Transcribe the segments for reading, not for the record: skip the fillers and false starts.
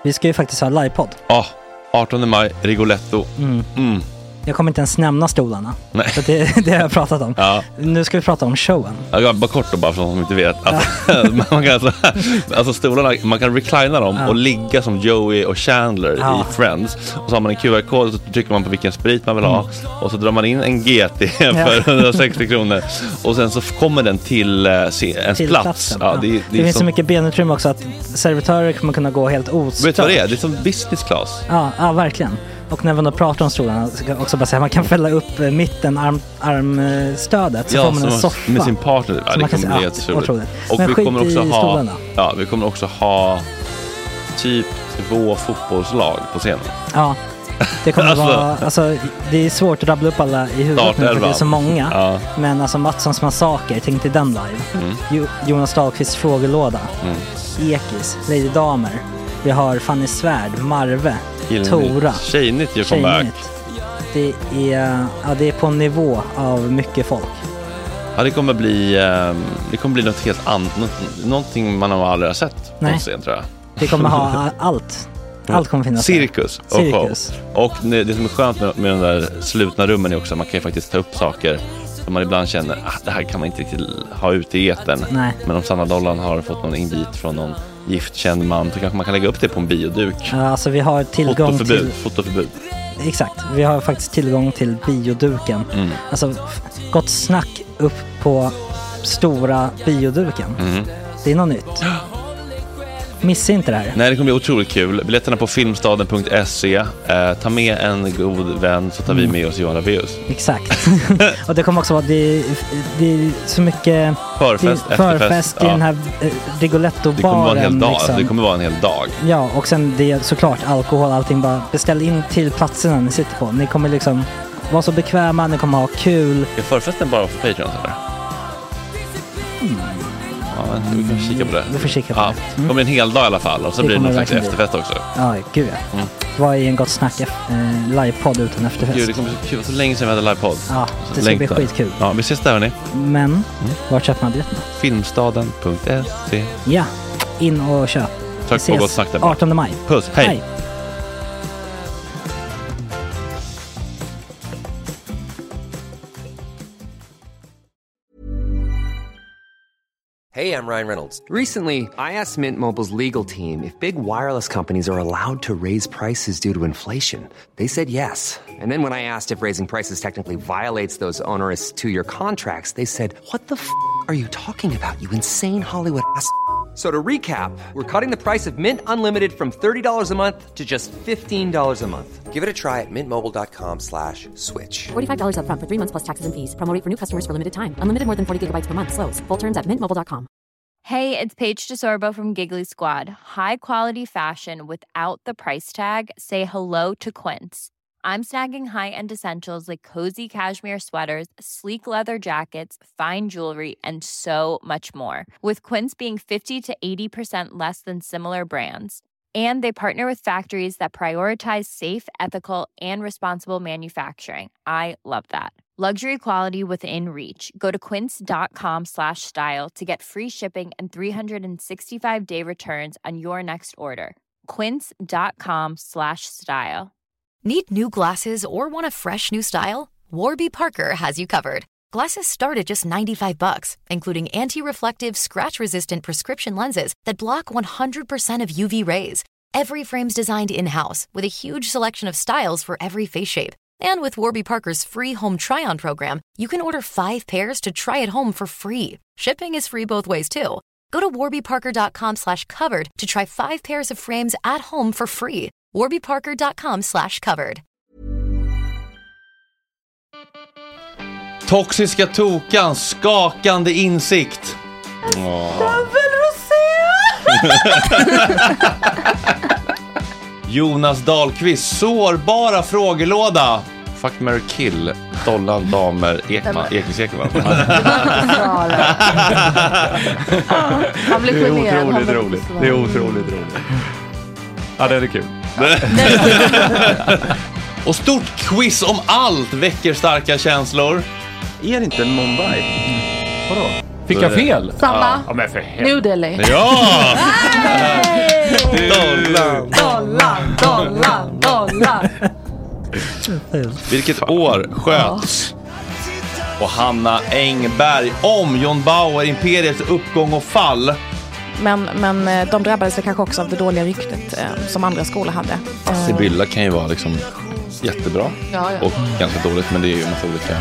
Vi ska ju faktiskt ha livepodd. Ja, 18 maj, Rigoletto. Jag kommer inte ens nämna stolarna. Nej. För det har jag pratat om. Ja. Nu ska vi prata om showen. Ja, bara kort då, bara för de som inte vet. Man kan alltså stolarna, man kan reclina dem och ligga som Joey och Chandler i Friends. Och så har man en QR-kod och så trycker man på vilken sprit man vill ha. Och så drar man in en GT för 160 kronor. Och sen så kommer den till ens plats. Ja, det finns så mycket benutrymme också att servitörer kommer kunna gå helt ostört. Vet du vad det är? Det är som business class. Ja, verkligen. Och när man då pratar om stolarna så kan också bara säga att man kan fälla upp mitten armstödet så får man en soffa med sin partner. Ja, det kommer bli helt otroligt. Och men vi kommer också stolarna. vi kommer också ha typ 2 fotbollslag på scenen. Ja. Det kommer vara, alltså det är svårt att rabbla upp alla i huvudet nu för det är så många. Ja. Men alltså Mattssons massaker, tänk till den live. Jonas Dahlqvists frågelåda. Ekis, Lady Damer. Vi har Fanny Svärd, Marve, Tora. Tjejnytt gör comeback. Det är på en nivå av mycket folk. Ja, det kommer bli något helt annat. Någonting man har aldrig sett på scen, tror jag. Vi kommer ha allt. Allt kommer finnas. Cirkus. Och det som är skönt med de där slutna rummen är också att man kan ju faktiskt ta upp saker som man ibland känner det här kan man inte riktigt ha ute i etern. Nej. Men om Sanna Dollan har fått någon invit från någon giftkänd man så kanske man kan lägga upp det på en bioduk. Ja, alltså vi har tillgång till fotoförbud. Exakt, vi har faktiskt tillgång till bioduken. Alltså gott snack upp på stora bioduken. Det är något nytt. Missa inte det här. Nej, det kommer bli otroligt kul. Biljetterna på filmstaden.se. Ta med en god vän så tar vi med oss Johan Rabaeus. Exakt. Och det kommer också vara det är så mycket förfest i den här Rigoletto-baren. Det kommer vara en hel dag. Liksom. Det kommer vara en hel dag. Ja, och sen det är såklart alkohol, allting. Bara beställ in till platserna ni sitter på. Ni kommer liksom vara så bekväma, ni kommer ha kul. Är förfesten bara för Patreon eller? Ja, vi kan kika på det. Vi får kika på det. Det kommer en hel dag i alla fall. Och så blir det någon slags efterfest också. Ja, gud ja. Vad är en gott snack livepodd utan efterfest? Gud, det kommer bli så länge sedan vi hade livepodd. Ja, det ska bli skitkul. Ja, vi ses där hörni. Men, var köper man biljetterna? Filmstaden.se. Ja, in och köp. Tack på gott snack där. 18 maj. Puss, hej. Hey, I'm Ryan Reynolds. Recently, I asked Mint Mobile's legal team if big wireless companies are allowed to raise prices due to inflation. They said yes. And then when I asked if raising prices technically violates those onerous 2-year contracts, they said, "What the f*** are you talking about, you insane Hollywood ass?" So to recap, we're cutting the price of Mint Unlimited from $30 a month to just $15 a month. Give it a try at mintmobile.com/switch. $45 up front for 3 months plus taxes and fees. Promo rate for new customers for limited time. Unlimited more than 40 gigabytes per month. Slows full terms at mintmobile.com. Hey, it's Paige DeSorbo from Giggly Squad. High quality fashion without the price tag. Say hello to Quince. I'm snagging high-end essentials like cozy cashmere sweaters, sleek leather jackets, fine jewelry, and so much more. With Quince being 50 to 80% less than similar brands. And they partner with factories that prioritize safe, ethical, and responsible manufacturing. I love that. Luxury quality within reach. Go to quince.com/style to get free shipping and 365-day returns on your next order. Quince.com/style. Need new glasses or want a fresh new style? Warby Parker has you covered. Glasses start at just $95, including anti-reflective, scratch-resistant prescription lenses that block 100% of UV rays. Every frame's designed in-house with a huge selection of styles for every face shape. And with Warby Parker's free home try-on program, you can order 5 pairs to try at home for free. Shipping is free both ways too. Go to warbyparker.com/covered to try 5 pairs of frames at home for free. warbyparker.com/covered. Toxiska tokan, skakande insikt. Jonas Dahlqvist, sårbara frågelåda. Fuck, marry, kill. Dollan, damer, Ekman. Ekis Ekman. Han blir generad. Det är otroligt roligt. Det är otroligt roligt. Ja, det är kul. Och stort quiz om allt väcker starka känslor. Är det inte Mumbai? Vadå? Fick jag fel? Samma. Ja, men för New Delhi. Ja! Dollar. Vilket år sköts och Hanna Engberg om John Bauer Imperiets uppgång och fall? Men de drabbades kanske också av det dåliga ryktet som andra skolor hade. Sibylla kan ju vara liksom jättebra och ganska dåligt, men det är ju en massa olika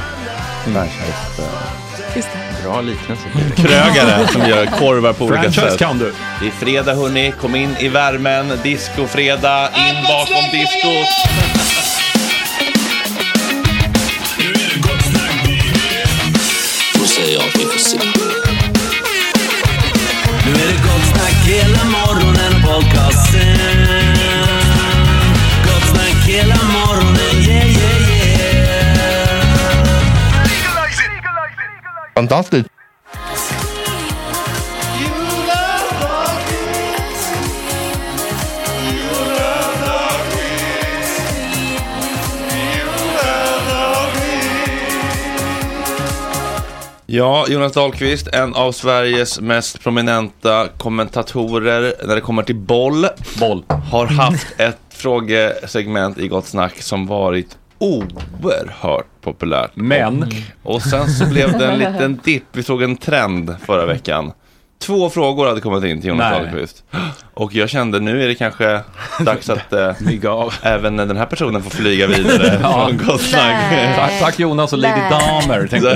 bra liknelse. Krögare som gör korvar på olika sätt. Kan du. Det är fredag hörni, kom in i värmen, disco-fredag, in bakom disco. Då säger jag att vi får se. Nu är det gott snack hela morgonen på podcasten. Gott snack hela morgonen, yeah, yeah, yeah. Fantastiskt. Ja, Jonas Dahlqvist, en av Sveriges mest prominenta kommentatorer när det kommer till boll. Har haft ett frågesegment i Gott Snack som varit oerhört populärt. Men och sen så blev det en liten dipp. Vi såg en trend förra veckan. 2 frågor hade kommit in till Jonas Dahlqvist. Och jag kände, nu är det kanske dags att även den här personen får flyga vidare från Gott Snack. Tack Jonas och Lady Damer, tänkte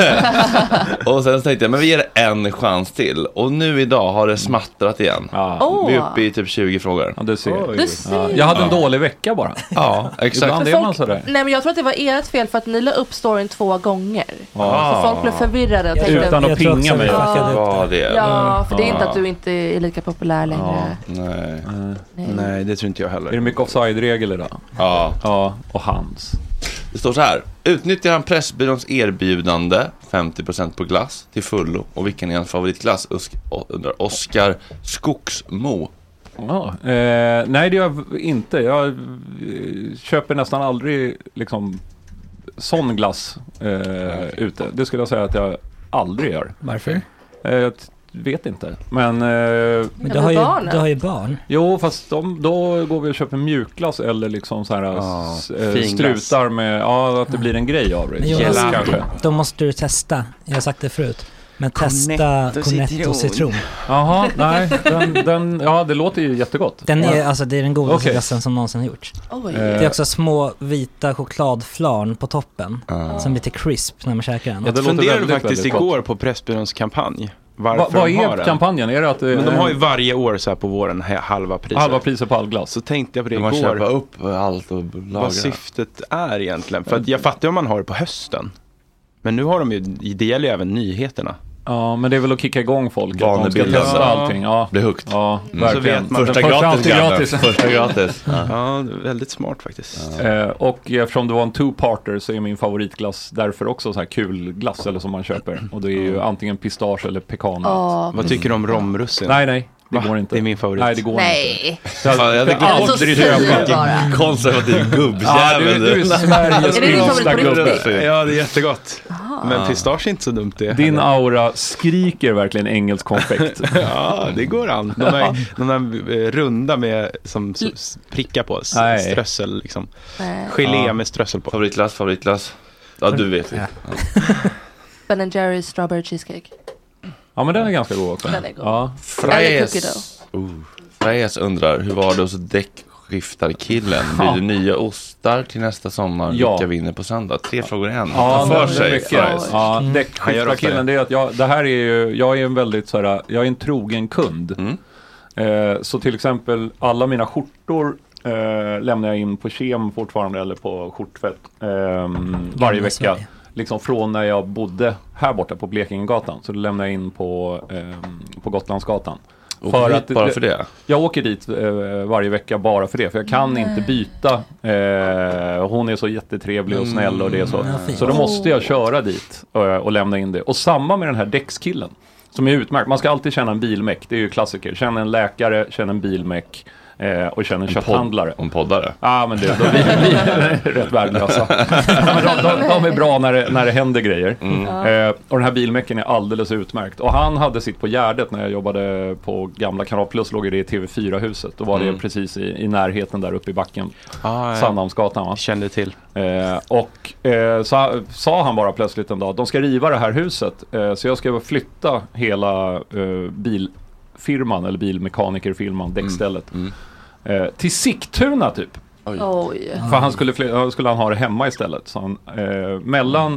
du. Och sen tänkte jag, men vi ger det en chans till. Och nu idag har det smattrat igen. Vi är uppe i typ 20 frågor. Ja, du ser. Jag hade en dålig vecka bara. Ja, exakt. Nej, men jag tror att det var ert fel för att ni la upp storyn 2 gånger. Så folk blev förvirrade och tänkte... Utan att pinga mig. Ja, för det är inte att du inte är lika populär längre. Nej, det tror inte jag heller. Är det mycket offside-regel idag? Ja, och hans. Det står så här: utnyttjar han Pressbyråns erbjudande 50% på glass till fullo? Och vilken är hans favoritglass? Undrar Oskar Skogsmo. Nej, det gör jag inte. Jag köper nästan aldrig liksom sån glass ute. Det skulle jag säga att jag aldrig gör. Varför? Jag vet inte. Men du har ju barn. Jo, fast då går vi och köper mjukglass eller liksom så här strutar med att det blir en grej av det. Då måste du testa. Jag har sagt det förut. Men testa Cornetto citron. Jaha, nej. Det låter ju jättegott. Den är, alltså, det är den godaste glassen som någonsin har gjorts. Oj. Det är också små vita chokladflarn på toppen. Som lite crisp när man käkar den. Jag funderade faktiskt igår på Pressbyråns kampanj. Vad är kampanjen? Är det att, men de har ju varje år så här på våren halva priser på all glass. Så tänkte jag på det igår. Man köper upp allt och lagra. Vad syftet är egentligen. För att jag fattar om man har det på hösten. Men nu har de ju, det gäller ju även nyheterna. Ja, men det är väl att kicka igång folk. Att de ska testa allting. Ja. Bli högt. Ja, verkligen. Första gratis. Ja, väldigt smart faktiskt. Och eftersom det var en two-parter så är min favoritglass därför också så här kul glass eller som man köper. Och det är ju antingen pistage eller pekan. Vad tycker du om romrussin? Nej. Det går inte. Det är min favorit. Nej, det går inte. Jag aldrig köpa. Konservativ gubbjävel. Du är Sveriges minsta gubbe. Ja, det är jättegott. Men pistage är inte så dumt det. Din aura skriker verkligen engelsk konfekt. Ja, det går an. De där runda med som prickar på. Strössel liksom. Gelé med strössel på. Favoritglass. Ja, du vet. Ben & Jerry's strawberry cheesecake. Ja, men den är ganska god också. Den är god. Ja. Frejas undrar, hur var det hos däckskiftarkillen? Blir det nya ostar till nästa sommar? Vilka vinner på söndag? 3 frågor i en. Ja, för sig. Däckskiftarkillen, det är att jag är en väldigt så här, jag är en trogen kund. Så till exempel alla mina skjortor lämnar jag in på Kem fortfarande eller på skjortfett varje vecka. Liksom från när jag bodde här borta på Blekingegatan så lämnar jag in på Gotlandsgatan. Bara för det? Jag åker dit varje vecka bara för det. För jag kan inte byta. Hon är så jättetrevlig och snäll och det är så. Så då måste jag köra dit och lämna in det. Och samma med den här däckskillen. Som är utmärkt. Man ska alltid känna en bilmäck. Det är ju klassiker. Känna en läkare, känna en bilmäck. Och känner kötthandlare. Om poddare. Ja, men då blir rätt värdelösa. de är bra när det händer grejer. Och den här bilmäcken är alldeles utmärkt. Och han hade sitt på Gärdet när jag jobbade på gamla Kanal Plus, låg det i TV4-huset. Då var det precis i närheten där uppe i backen. Sandhamnsgatan, va? Kände till. Så sa han bara plötsligt en dag, de ska riva det här huset. Så jag ska flytta hela bilfirman eller bilmekanikerfirman, däckstället. Till Sigtuna typ. Oj. För han skulle han ha det hemma istället. Så han, mellan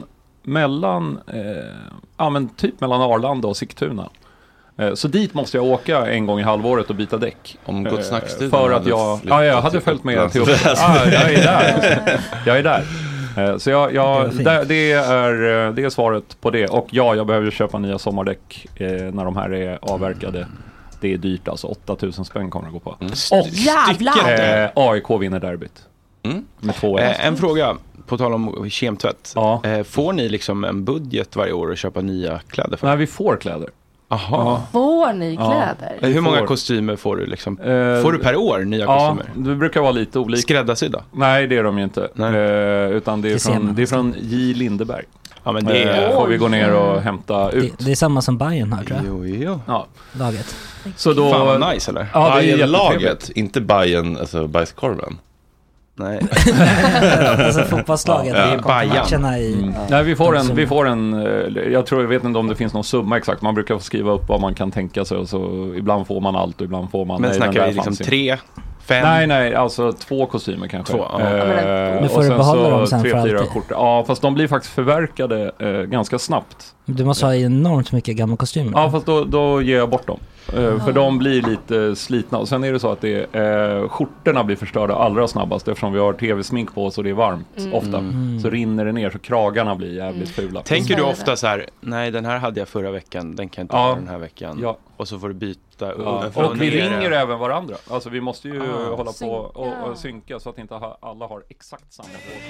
Arlanda och Sigtuna. Så dit måste jag åka en gång i halvåret och byta däck. Om Gott Snack-studion. För att jag hade följt med till jag är där. Så det är svaret på det. Och jag behöver köpa nya sommardäck när de här är avverkade. Det är dyrt, alltså 8000 spänn kommer det gå på. Och jävlar! AIK vinner derbyt. Med 2-1. En fråga, på tal om kemtvätt. Får ni liksom en budget varje år att köpa nya kläder för? Nej, vi får kläder. Aha. Får ni kläder? Hur många kostymer får du liksom? Får du per år nya kostymer? Det brukar vara lite olika. Skräddarsydda? Nej, det är de ju inte. Utan det är från J. Lindeberg. Ja, men det får vi gå ner och hämta ut. Det är samma som Bayern här, tror jag. Jo. Ja. Laget. Så då, fan vad nice, eller? Ja, det är laget, inte Bayern, alltså bajskorven. Nej. Alltså fotbollslaget. Det är matcherna i... Nej, vi får en jag vet inte om det finns någon summa exakt. Man brukar skriva upp vad man kan tänka sig och så ibland får man allt och ibland får man... Men snackar vi liksom 3, 5? Nej, alltså 2 kostymer kanske. 2, men får du behålla dem sen 3, för 4 alltid? kort. Ja, fast de blir faktiskt förverkade ganska snabbt. Du måste ha enormt mycket gamla kostymer. Ja, fast då ger jag bort dem. För de blir lite slitna. Och sen är det så att skjortorna blir förstörda allra snabbast eftersom vi har tv-smink på oss och det är varmt ofta. Så rinner det ner så kragarna blir jävligt fula. Tänker du ofta så här, nej den här hade jag förra veckan, den kan jag inte ha den här veckan. Ja. Och så får du byta. Och vi ringer även varandra. Alltså vi måste ju hålla på och synka så att inte alla har exakt samma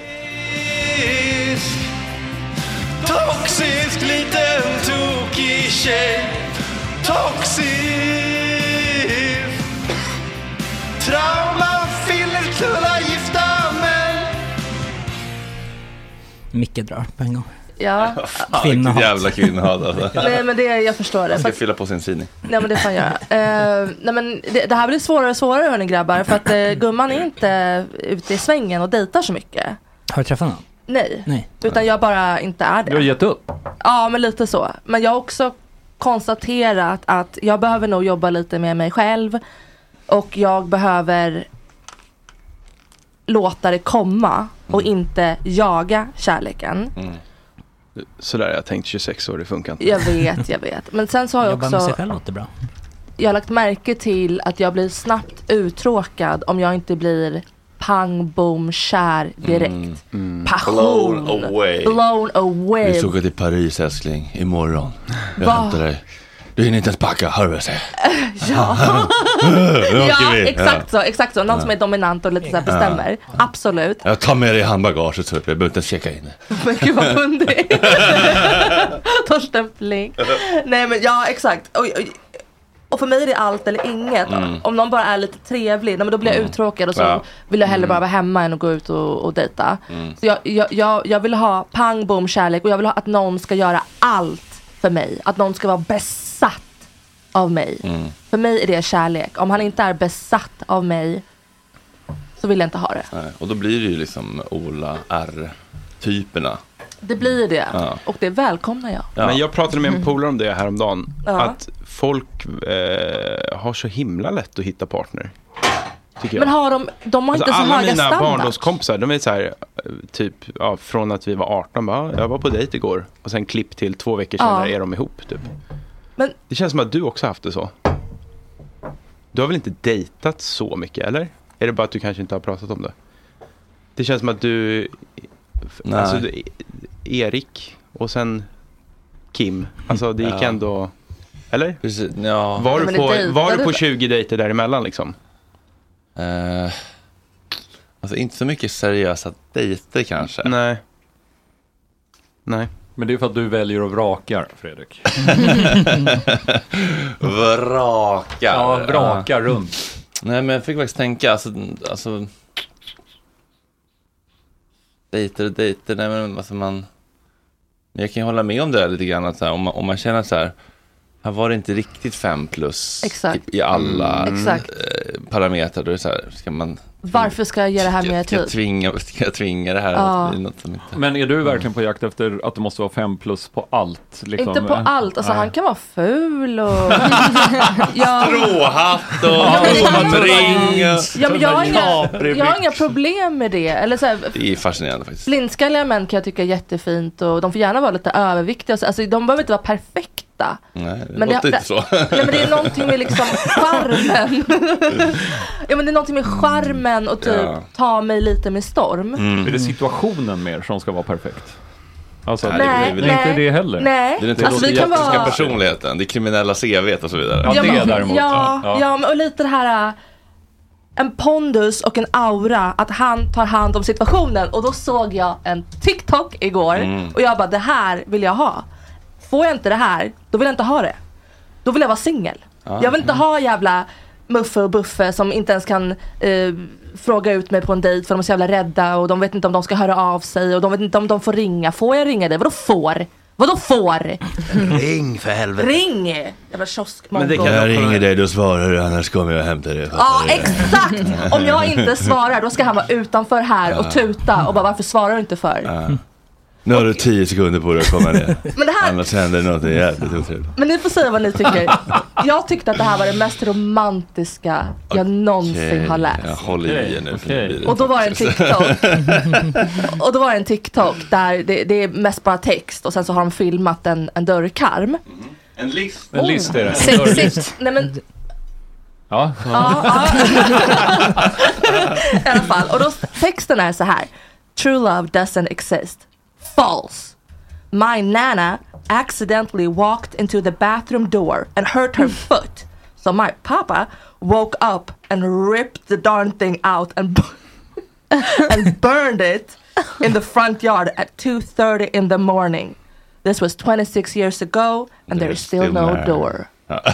Toxisk liten tokig tjej. Toxisk trauma fyller tulla gifta män. Micke drar på en gång. Ja. Kvinnohat. Jävla kvinnohat alltså. Nej, men jag förstår det. Jag ska fylla på sin sidning. Nej, men det får jag göra. Nej, men det här blir svårare och svårare, hörni grabbar. För att gumman är inte ute i svängen och dejtar så mycket. Har du träffat någon? Nej. Utan jag bara inte är det. Du har gett upp? Ja, men lite så. Men jag har också konstaterat att jag behöver nog jobba lite med mig själv. Och jag behöver låta det komma och inte jaga kärleken. Så där jag tänkt 26 år, det funkar inte. Jag vet. Men sen så har jag också... Jobba med sig själv låter bra. Jag har lagt märke till att jag blir snabbt uttråkad om jag inte blir pang, boom, kär direkt. Passion. Blown away. Vi ska åka till Paris, älskling, imorgon. Jag hämtar dig. Du hinner inte ens packa, hör du sig? Ja, exakt så. Någon som är dominant och lite så här bestämmer. Absolut. Jag tar med dig i handbagaget så jag behöver inte checka in. Men gud vad fundig. Torsten Flink. Nej men ja, exakt. Och för mig är det allt eller inget. Om någon bara är lite trevlig, då blir jag uttråkad och så vill jag hellre bara vara hemma än att gå ut och dejta. Så jag vill ha pang, boom, kärlek. Och jag vill ha att någon ska göra allt för mig. Att någon ska vara besatt av mig. För mig är det kärlek. Om han inte är besatt av mig så vill jag inte ha det. Nej, och då blir det ju liksom Ola R-typerna. Det blir det. Och det välkomnar jag. Ja. Men jag pratade med en polare om det häromdagen. Att folk har så himla lätt att hitta partner. Men har de har inte så höga standard. Alla mina barndomskompisar, de är så här typ från att vi var 18 jag var på dejt igår och sen klipp till 2 veckor senare är de ihop typ. Men det känns som att du också haft det så. Du har väl inte dejtat så mycket, eller? Är det bara att du kanske inte har pratat om det? Det känns som att du Erik och sen Kim, alltså det gick ändå, eller? Precis, ja. Var du på 20 dejter däremellan liksom? Alltså inte så mycket seriösa dejter kanske. Nej. Men det är för att du väljer att vraka, Fredrik. Vrakar? Ja, vraka runt. Nej, men jag fick faktiskt tänka, alltså dejter, nej men alltså jag kan ju hålla med om det lite grann, att så här, om man känner så här var det inte riktigt 5+ i alla parametrar, då är det så här, ska man... Varför ska jag ge det här mer tid? Ska jag tvinga det här att bli något som inte... Men är du verkligen på jakt efter att det måste vara 5+ på allt? Liksom? Inte på allt, alltså han kan vara ful och... Stråhatt och ring. Ja, men jag har inga problem med det. Eller så här, det är fascinerande faktiskt. Flintskalliga män kan jag tycka är jättefint, och de får gärna vara lite överviktiga. Alltså de behöver inte vara perfekta. Nej, men det inte så. Nej, men det är någonting med liksom charmen. Ja, men det är någonting med charmen och typ ta mig lite med storm. Är det situationen mer som ska vara perfekt? Alltså, nej, det är inte det heller. Nej. Det är den teoretiska personligheten, det kriminella CV:t och så vidare. Ja, det däremot. Ja, men och lite det här... en pondus och en aura, att han tar hand om situationen. Och då såg jag en TikTok igår och jag bara, det här vill jag ha. Får jag inte det här, då vill jag inte ha det. Då vill jag vara singel. Jag vill inte ha jävla Muffe och Buffe som inte ens kan fråga ut mig på en dejt, för de är så jävla rädda och de vet inte om de ska höra av sig och de vet inte om de får ringa. Får jag ringa dig? Vadå får? Vadå får? Ring för helvete. Ring! Jävla kioskmongo. Men jag ringer dig, då svarar du, annars kommer jag hämta dig. Ja, exakt! Om jag inte svarar, då ska han vara utanför här och tuta och bara, varför svarar du inte för? Nu har du 10 sekunder på dig att komma ner. Men det här... Annars händer något jävligt otrevligt. Men ni får säga vad ni tycker. Jag tyckte att det här var det mest romantiska jag någonsin har läst. Jag håller i nu. Och då var det en TikTok. Och då var det en TikTok där det är mest bara text. Och sen så har de filmat en dörrkarm. En list. En list är det. Sexigt. Nej men... Ja. I alla fall. Och då texten är så här. True love doesn't exist. False. My nana accidentally walked into the bathroom door and hurt her foot. So my papa woke up and ripped the darn thing out and burned it in the front yard at 2:30 in the morning. This was 26 years ago and there is still no door.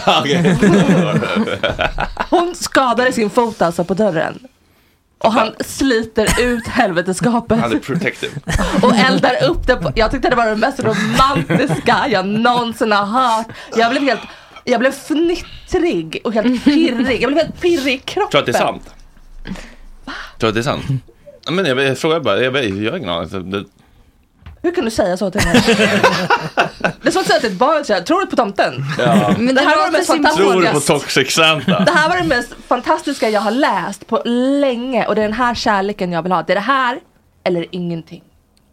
Hon skadade sin fot alltså på dörren. Och han sliter ut helveteskapet. Han är protective. Och eldar upp det. Jag tyckte det var det mest romantiska jag någonsin har hört. Jag blev fnittrig och helt pirrig. Jag blev helt pirrig i kroppen. Tror att det är sant? Tror att det är sant? Men jag frågar bara. Jag gör ingen aning. Hur kan du säga så till mig? Det är som att säga till ett barn. Tror du på tomten? Ja. Men det här var det mest fantastiska. Tror du på Toxic Santa? Det här var det mest fantastiska jag har läst på länge. Och det är den här kärleken jag vill ha. Det är det här eller ingenting.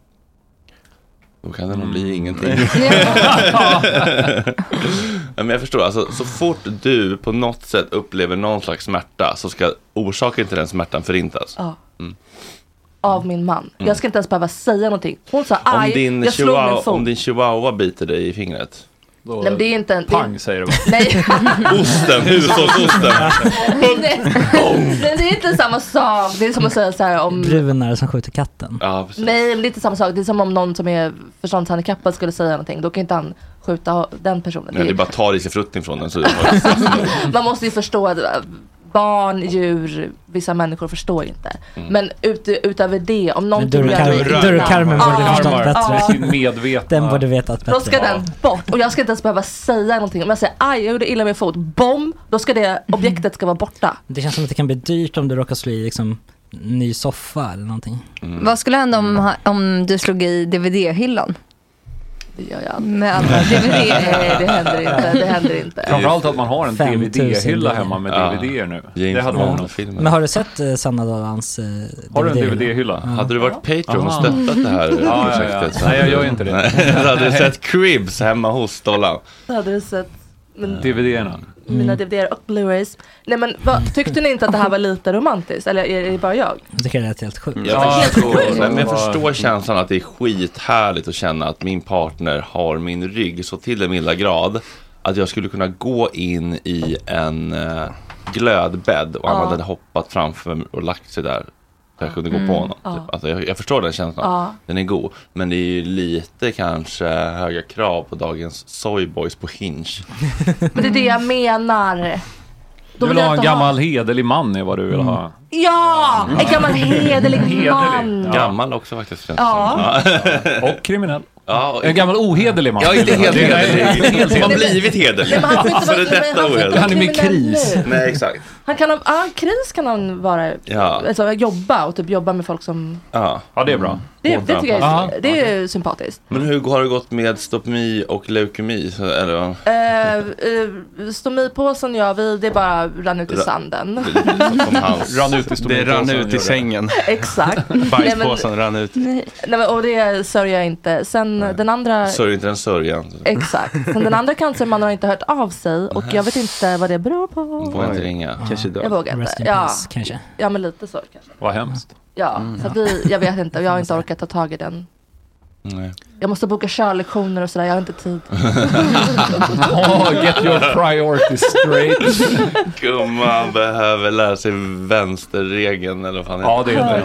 Då kan det nog bli ingenting. Men jag förstår, alltså, så fort du på något sätt upplever någon slags smärta, så ska orsaken till den smärtan förintas. Ja. Av min man. Jag ska inte ens behöva säga någonting. Hon sa, aj, jag slog min fot. Om din chihuahua biter dig i fingret. Då nej, det är inte en... Pang, säger du bara. Nej. Osten, hushållsosten. Nej, det är inte samma sak. Det är som att säga så här om... Brunare som skjuter katten. Ja, precis. Nej, men det är inte samma sak. Det är som om någon som är förståndshandikappad skulle säga någonting. Då kan inte han skjuta den personen. Nej, det är bara tar i sig fruktning från den. Så man måste ju förstå att barn, djur, vissa människor förstår inte. Men utöver det, om någon dörrkarmen borde förstått bättre. Den borde vetat bättre. Då ska den bort. Och jag ska inte ens behöva säga någonting. Om jag säger, aj, jag gjorde illa min fot, bom, då ska det objektet ska vara borta. Det känns som att det kan bli dyrt om du råkar slå i liksom ny soffa eller någonting. Vad skulle hända om du slog i DVD-hyllan? Det gör jag. Men DVD, nej, det händer inte. Framförallt att man har en DVD-hylla hemma med DVD-er nu. Det hade varit någon film. Men har du sett Sanna Dalans har du en DVD-hylla? Hade du varit Patreon och stöttat det här projektet? Nej, jag gör inte det. Hade du sett Cribs hemma hos Dollan? Hade du sett DVD-erna? Mina DVD-er och Blu-rays. Nej, men tyckte ni inte att det här var lite romantiskt? Eller är det bara jag? Jag tycker det är helt sjukt. Men jag förstår känslan att det är skithärligt att känna att min partner har min rygg så till en milda grad att jag skulle kunna gå in i en glödbädd och han hade hoppat framför mig och lagt sig där. Jag kunde gå på honom. Typ. Alltså, jag förstår den känslan. Den är god. Men det är ju lite kanske höga krav på dagens soyboys på Hinge. Men det är det jag menar. Du vill ha en gammal hederlig man är vad du vill ha. Ja, en gammal hederlig man. Ja. Gammal också faktiskt. Ja. Och kriminell. Ja, en gammal ohederlig man. Ja, inte helt hederlig. Som har blivit hederlig. Han är med kris. Nej, exakt. Kris kan han vara. Ja. Alltså, jobba och typ jobba med folk som... Ja, det är bra. Det tycker jag det är sympatiskt. Men hur har det gått med stomi och leukemi? Eller? Stomipåsen det bara rann ut i sanden. Det rann ut i sängen. Exakt. Bajspåsen rann ut. Nej, och det sörjer jag inte. Sen den andra... Sörjer inte den sörjan. Exakt. Sen den andra cancermannen har inte hört av sig. Och jag vet inte vad det beror på. Vågar inte ringa. Kanske dör. Jag vågar inte. Kanske. Ja, men lite så kanske. Vad hemskt. Ja, så jag vet inte. Jag har inte orkat ta tag i den. Nej. Jag måste boka körlektioner och sådär. Jag har inte tid. Get your priorities straight. Gumman behöver lära sig vänsterregeln eller vad fan ja, det är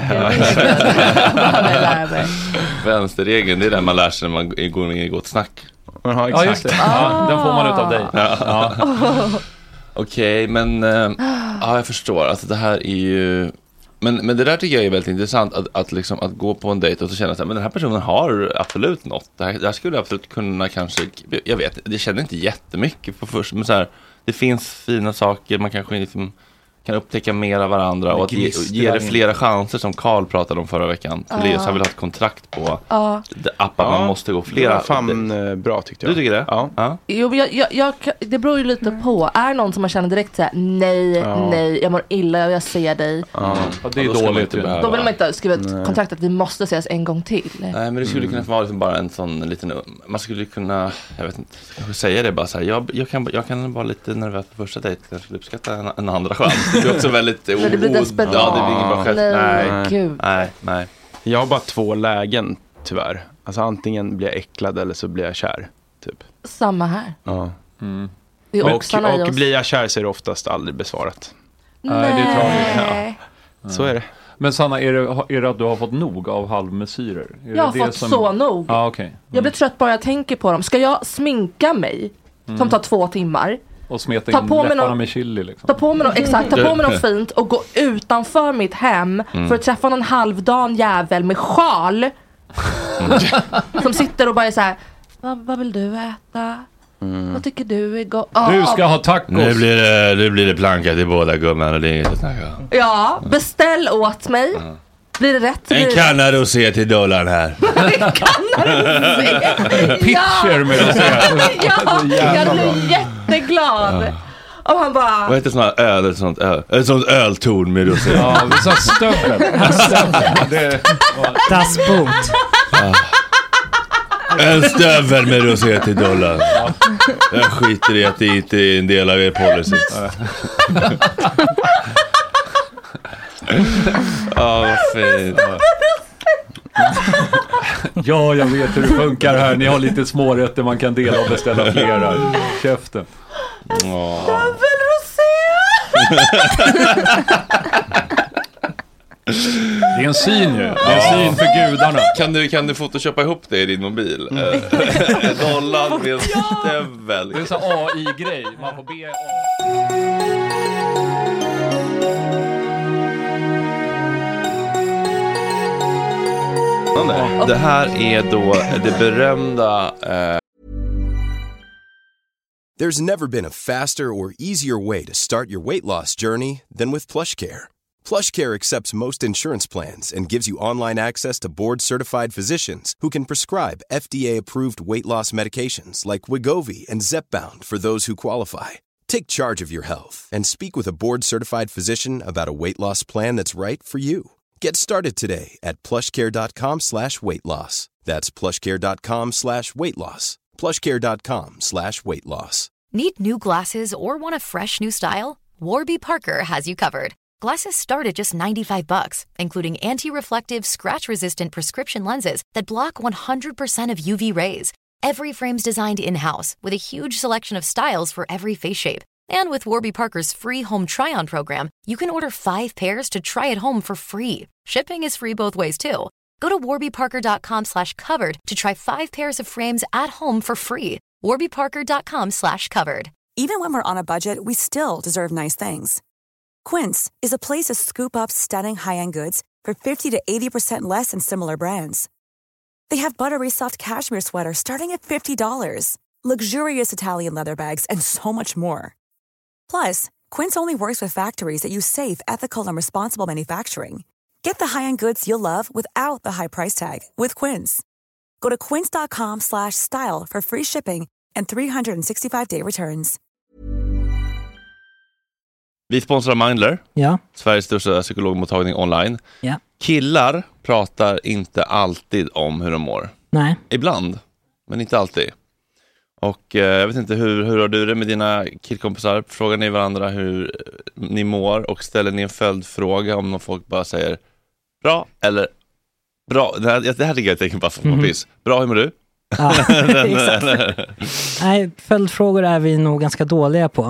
det. Vänsterregeln, det är den man lär sig när man går in i gott snack. Ja, exakt. Just det. Ja, den får man utav dig. Ja. Okej, men jag förstår. Alltså det här är ju... Men det där tycker jag är väldigt intressant att gå på en dejt och så känna att men den här personen har absolut något. Det här skulle absolut kunna kanske, jag vet, det känner inte jättemycket på först, men så här, det finns fina saker, man kanske liksom kan upptäcka mer av varandra och att ge det flera chanser som Carl pratade om förra veckan. Så han vill ha ett kontrakt på appen, man måste gå flera. Det var fan bra tyckte jag. Du tycker det? Ja. Jo, det beror ju lite på. Är någon som man känner direkt såhär, nej, jag mår illa och jag ser dig. Det är dåligt. Då vill man inte skriva ett kontrakt att vi måste ses en gång till. Nej, men det skulle kunna vara liksom bara en sån liten, man skulle kunna, jag vet inte, säga det bara så här, jag kan vara lite nervös på första dejt, jag skulle uppskatta en andra chans. Det är också väldigt det blir desperat. Ja, det blir ingen bra chef. Nej. Jag har bara 2 lägen tyvärr. Alltså antingen blir jag äcklad eller så blir jag kär typ. Samma här. Ja. Det är och blir jag kär så är det oftast aldrig besvarat. Nej, det är tragiskt. Ja. Så är det. Men Sanna, är det att du har fått nog av halvmesyrer? Jag har fått så nog. Okay. Jag blir trött bara jag tänker på dem. Ska jag sminka mig som tar 2 timmar? Och smeta in läpparna med chili liksom. Ta på mig något fint och gå utanför mitt hem för att träffa någon halvdan jävel med sjal som sitter och bara är så här: vad vill du äta? Vad tycker du är gott? Du ska ha tacos. Nu blir det planka till båda gumman och det är inget att snacka om. Ja, beställ åt mig. Blir det rätt? En kanna rosé till dollarn här. En kanna rosé. Pitcher med rosé. Jag blir jätteglad. Och han bara... Vad heter sån här öl? Ett sånt öltorn med rosé. Ja, vi sa stövel. Dassbot. En stövel med rosé till dollarn. Jag skiter i att det inte är en del av er policy. Vad fint. Ja, jag vet hur det funkar här. Ni har lite smårätter man kan dela och beställa flera. Käften. Det är en syn ju. Det är en syn för gudarna. Kan du photoshoppa ihop det i din mobil? Dollarn med stövel. Det är en sån AI-grej. Man får be Det här är då det berömda... There's never been a faster or easier way to start your weight loss journey than with PlushCare. PlushCare accepts most insurance plans and gives you online access to board-certified physicians who can prescribe FDA-approved weight loss medications like Wegovy and Zepbound for those who qualify. Take charge of your health and speak with a board-certified physician about a weight loss plan that's right for you. Get started today at plushcare.com/weightloss. That's plushcare.com/weightloss. plushcare.com/weightloss. Need new glasses or want a fresh new style? Warby Parker has you covered. Glasses start at just $95, including anti-reflective, scratch-resistant prescription lenses that block 100% of UV rays. Every frame's designed in-house with a huge selection of styles for every face shape. And with Warby Parker's free home try-on program, you can order 5 pairs to try at home for free. Shipping is free both ways, too. Go to warbyparker.com/covered to try 5 pairs of frames at home for free. warbyparker.com/covered. Even when we're on a budget, we still deserve nice things. Quince is a place to scoop up stunning high-end goods for 50 to 80% less than similar brands. They have buttery soft cashmere sweaters starting at $50, luxurious Italian leather bags, and so much more. Plus, Quince only works with factories that use safe, ethical, and responsible manufacturing. Get the high-end goods you'll love without the high price tag with Quince. Go to quince.com/style for free shipping and 365-day returns. Vi sponsrar Mindler. Ja. Sveriges största psykologmottagning online. Ja. Killar pratar inte alltid om hur de mår. Nej. Ibland, men inte alltid. Och jag vet inte, hur har du det med dina killkompisar? Frågar ni varandra hur ni mår och ställer ni en följdfråga om någon folk bara säger bra eller bra? Det här tycker jag tänker bara som kompis. Bra, hur mår du? Ja, exakt. Nej, följdfrågor är vi nog ganska dåliga på.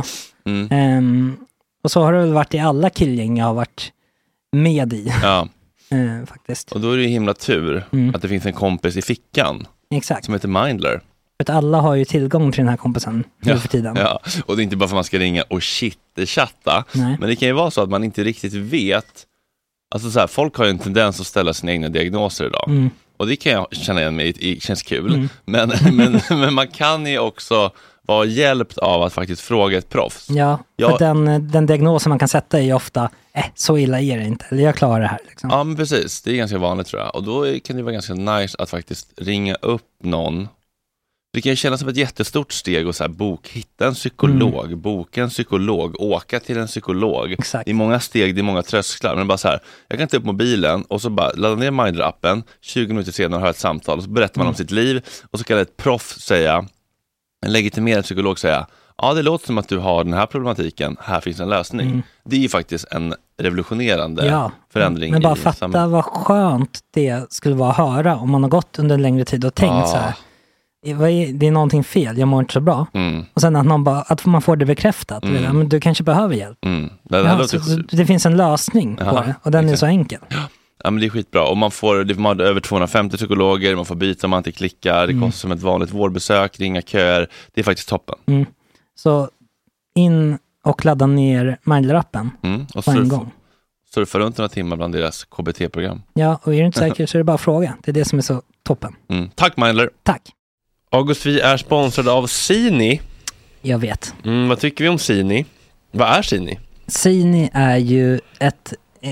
Och så har det väl varit i alla killgäng jag har varit med i. Ja. Faktiskt. Och då är det ju himla tur att det finns en kompis i fickan. Exakt. Som heter Mindler. För att alla har ju tillgång till den här kompisen nu för tiden. Ja, och det är inte bara för att man ska ringa och chatta. Nej. Men det kan ju vara så att man inte riktigt vet. Alltså så här, folk har ju en tendens att ställa sina egna diagnoser idag. Och det kan jag känna igen mig i, känns kul. Men man kan ju också vara hjälpt av att faktiskt fråga ett proffs. Ja, för den diagnosen man kan sätta är ju ofta så illa är det inte, eller jag klarar det här. Liksom. Ja, men precis. Det är ganska vanligt tror jag. Och då kan det vara ganska nice att faktiskt ringa upp någon. Det kan ju kännas som ett jättestort steg och så här, hitta en psykolog, boka en psykolog, åka till en psykolog. Exakt. Det är många steg, det är många trösklar. Men bara så här, jag kan ta upp mobilen och så bara ladda ner Mindler-appen, 20 minuter senare har ett samtal och så berättar man om sitt liv och så kan ett proffs säga, en legitimerad psykolog säga, ja det låter som att du har den här problematiken, här finns en lösning. Det är ju faktiskt en revolutionerande förändring. Men bara fatta vad skönt det skulle vara att höra om man har gått under en längre tid och tänkt så här. Det är någonting fel, jag mår inte så bra. Och sen att man får det bekräftat. Men du kanske behöver hjälp. Det finns en lösning på det. Och den är så enkel. Ja, men det är skitbra. Och man får över 250 psykologer, man får byta om man inte klickar. Det kostar som ett vanligt vårdbesök, ringa köer. Det är faktiskt toppen. Så in och ladda ner Mindler-appen på en gång. Surfa runt några timmar bland deras KBT-program. Ja, och är du inte säker så är det bara att fråga. Det är det som är så toppen. Tack Mindler. Tack. August, vi är sponsrade av Sini. Jag vet. Vad tycker vi om Sini? Vad är Sini? Sini är ju ett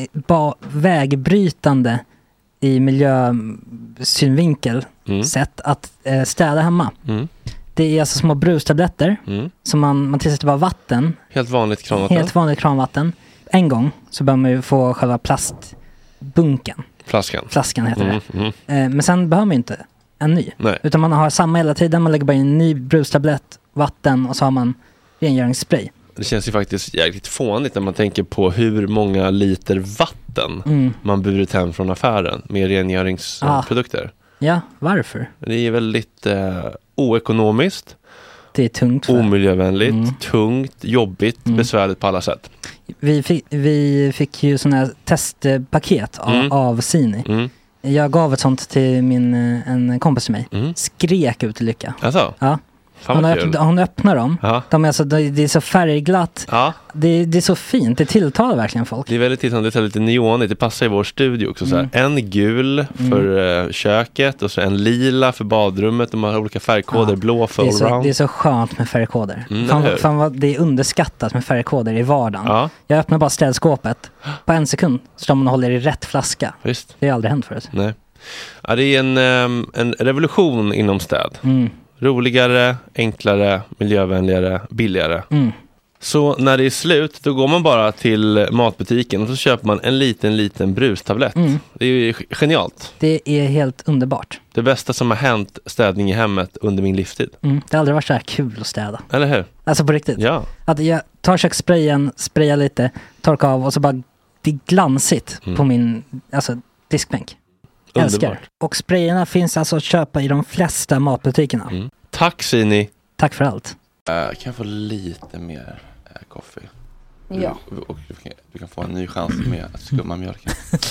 vägbrytande i miljösynvinkel sätt att städa hemma. Det är alltså små brustabletter som man tillsätter bara vatten. Helt vanligt kranvatten. Helt vanligt kranvatten. En gång så bör man ju få själva plastbunken. Flaskan heter det. Men sen behöver man ju inte en ny. Nej. Utan man har samma hela tiden. Man lägger bara in en ny brustablett, vatten och så har man rengöringsspray. Det känns ju faktiskt jäkligt fånigt när man tänker på hur många liter vatten man burit hem från affären med rengöringsprodukter. Ja, varför? Det är väldigt oekonomiskt. Det är tungt. Omiljövänligt, tungt, jobbigt, besvärligt på alla sätt. Vi fick ju sådana här testpaket av Sini. Jag gav ett sånt till en kompis till mig. Skrek ut i lycka. Alltså? Ja. Hon öppnar dem. Ja. De är alltså, det är så färgglatt. Ja. Det är så fint. Det tilltalar verkligen folk. Det är väldigt tilltalande. Det är lite neonigt. Det passar i vår studio också. Så här. En gul för köket och så en lila för badrummet. De har olika färgkoder. Blå för allround. Det är så skönt med färgkoder. Det är underskattat med färgkoder i vardagen. Ja. Jag öppnar bara städskåpet. På en sekund står man och håller i rätt flaska. Visst. Det har aldrig hänt förut. Nej. Ja, det är en revolution inom städ. Roligare, enklare, miljövänligare, billigare. Så när det är slut, då går man bara till matbutiken och så köper man en liten brustablett. Det är ju genialt. Det är helt underbart. Det bästa som har hänt städning i hemmet under min livstid. Det har aldrig varit så här kul att städa. Eller hur? Alltså på riktigt. Ja. Att jag tar kökssprayen, sprayar lite, torkar av och så bara det är glansigt på min diskbänk. Älskar. Och sprayerna finns alltså att köpa i de flesta matbutikerna. Tack Sini. Tack för allt. Kan jag få lite mer kaffe? Ja. Och du kan få en ny chans med att skumma mjölken.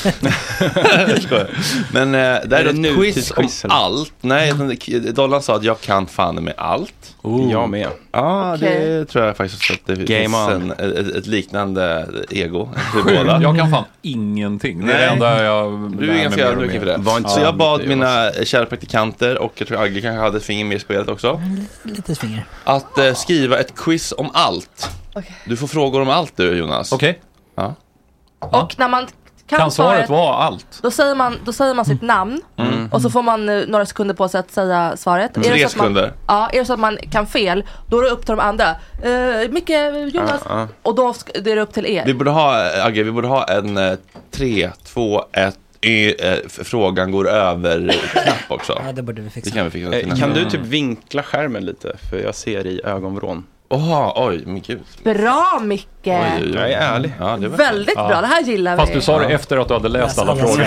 Men det är ett quiz om allt. Nej, Dollan sa att jag kan fan med allt. Jag med. Ja, det tror jag faktiskt att det finns ett liknande ego. Jag kan fan ingenting. Det är det enda jag... Du är ganska ödmjuk för det. Så jag bad mina kära praktikanter, och jag tror Agge kanske hade ett finger med i spelet också. Lite finger. Att skriva ett quiz om allt. Okay. Du får frågor om allt du, Jonas. Okej. Ja. Och när man kan svaret vara allt? Då säger man sitt namn. Och så får man några sekunder på sig att säga svaret. 3 sekunder. Är det så att man kan fel, då är det upp till de andra. Micke, Jonas. Och då är det upp till er. Vi borde ha en 3, 2, 1 frågan går över knapp också. Ja, det borde vi fixa. Det kan vi fixa. Kan du typ vinkla skärmen lite? För jag ser i ögonvrån. Oj, men gud. Bra, Micke. Jag är ärlig. Ja, det väldigt bra, det här gillar vi. Fast du sa det efter att du hade läst alla frågor.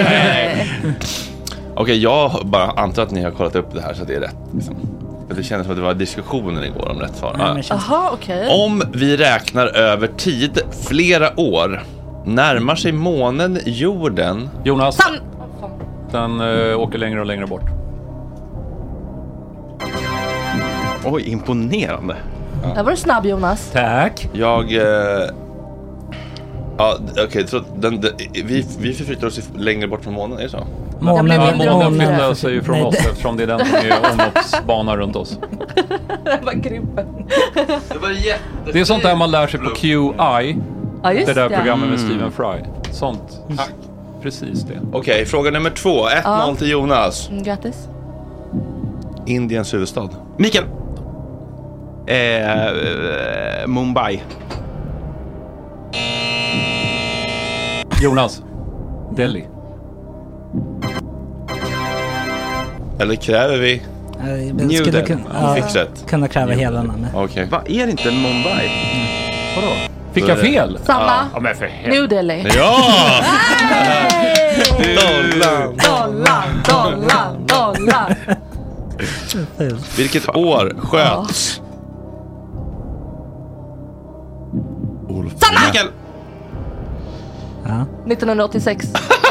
Okej, jag bara antar att ni har kollat upp det här så att det är rätt. Liksom. Det kändes som att det var diskussionen igår om rätt svar. Jaha, okej. Om vi räknar över tid, flera år, närmar sig månen jorden. Jonas, den åker längre och längre bort. Oj, imponerande. Där var du snabb, Jonas. Tack. Okej, så vi förflyttar oss längre bort från månen, är det så? Månen flyttar sig ju från oss eftersom det är den som är omloppsbana runt oss. Det var grimpen. Det är sånt där man lär sig på QI. Ja, just det där programmet med Stephen Fry. Sånt. Tack. Precis det. Okej, fråga nummer 2. 1-0 till Jonas. Grattis. Indiens huvudstad. Mikael. Mumbai. Jonas. Delhi. Eller kräver vi New Delhi? Kunna kräva hela namnet. Okej. Vad är det inte Mumbai? Vadå? Fick jag fel? Samma. Ja, men för New Delhi. Ja! Dollar. Vilket år sköts Olof? Mikael. 1986.